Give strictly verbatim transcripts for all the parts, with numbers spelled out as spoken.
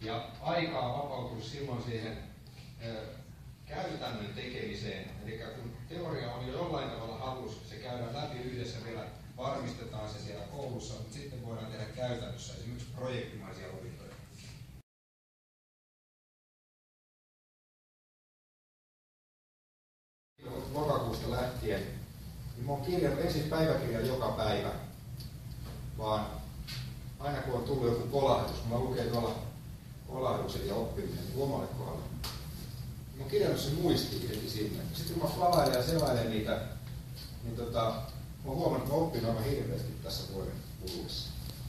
Ja aikaa vapautuu silloin siihen ö, käytännön tekemiseen. Eli kun teoria on jo jollain tavalla hallussa, se käydään läpi yhdessä vielä, varmistetaan se siellä koulussa, mutta sitten voidaan tehdä käytännössä esimerkiksi projektimaisia opintoja. Lokakuusta lähtien, niin mä oon kirjannut ensin päiväkirjan joka päivä, vaan aina kun on tullut joku kolahdus, mä lukee tuolla kolahdukset ja oppiminen niin omalle kohdalle. Mä oon kirjannut sen muistiin heti sinne. Sitten kun mä flavailen ja selailen niitä, niin tota, mä oon huomannut, että mä oppin aivan hirveästi tässä vuoden kuluessa.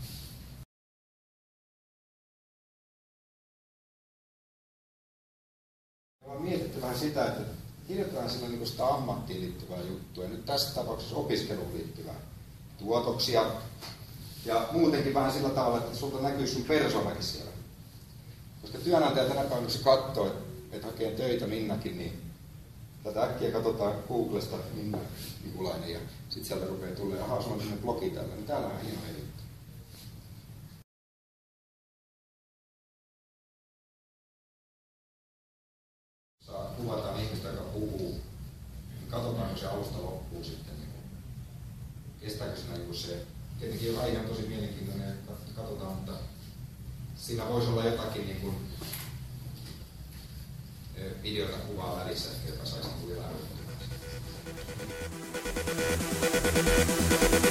Mä oon mietitty vähän sitä, että kirjoitetaan sillä niin sitä ammattiin liittyvää juttua, ja nyt tässä tapauksessa opiskeluun liittyvää tuotoksia. Ja muutenkin vähän sillä tavalla, että sulta näkyy sun persoonakin siellä. Koska työnantaja tänä päivänä, kun se katsoo, että hakee töitä Minnakin, niin tätä äkkiä katsotaan Googlesta Minna Nikulainen, ja sitten sieltä rupeaa tulemaan, ahaa, sulla on tämmöinen blogi tällä, niin täällä on hieno juttu. Kuvataan ihmistä, joka puhuu. Katsotaanko se alusta loppuun sitten. Niin kestääkö se niin se. Tietenkin aihe on tosi mielenkiintoinen ja katsotaan, mutta siinä voisi olla jotakin niin kuin videota kuvaa välissä, joka saisi vielä